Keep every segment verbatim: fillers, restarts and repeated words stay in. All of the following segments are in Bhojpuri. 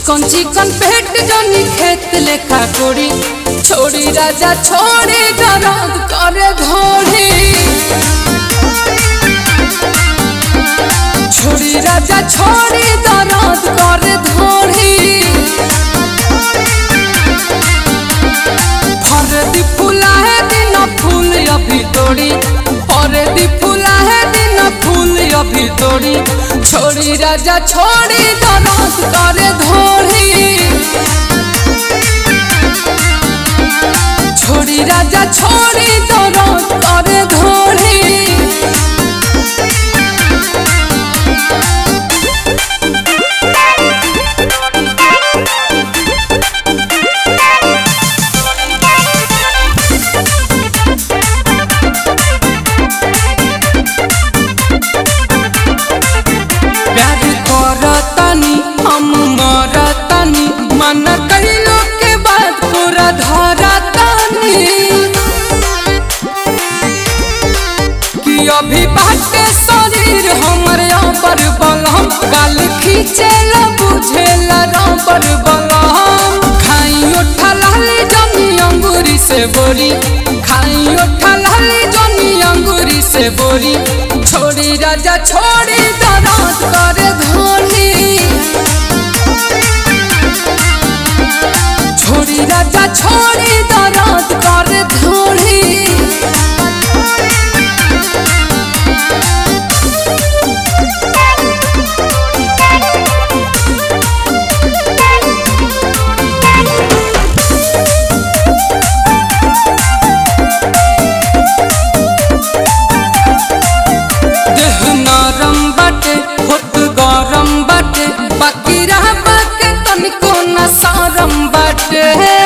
चिकन चिकन पेट जनी खेत लेखा कोड़ी छोड़ी राजा छोड़ी दर्द करे धोड़ी छोड़ी राजा छोड़ी दर्द करे धोड़ी फरदी फूला है दिन फूल अभी तोड़ी फरदी फूला है दिन फूल अभी तोड़ी छोड़ी राजा छोड़ी दर्द करे धोड़ी छोड़ी राजा छोड़ी दर्द करे धोड़ी हम मरतानी मन कइलो के बाद पूरा धरतानी कि अभी बाटे शरीर हमर पर बलम गाल खींचेला बुझेला पर बलम खाई उठा लाली जनी अंगूरी से बोरी खाई उठा लाली जनी अंगूरी से बोरी छोड़ी राजा छोड़ी दर्द करे धोनी छोड़ी राजा छोड़ी दर्द करे धोड़ी देह नरम बाटे होत गरम बाटे बाकी रह बाके तनिको न शरम बाटे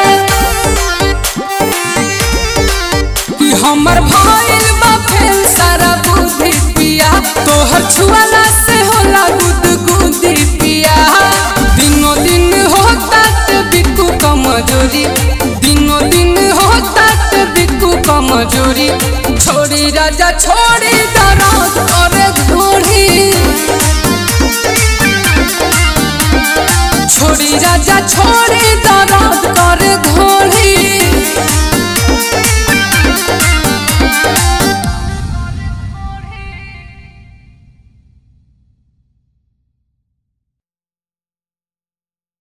कि हमर भइल बा फेल सारा बुद्धि पिया तोहर छुआला से होला गुद गुदी पिया दिनो दिन होता ते बिकू कमजोरी दिनो दिन होता ते बिकू कमजोरी छोड़ी राजा छोड़ी दर्द करे धोड़ी छोड़ी राजा छोड़ी दर्द करे धोड़ी।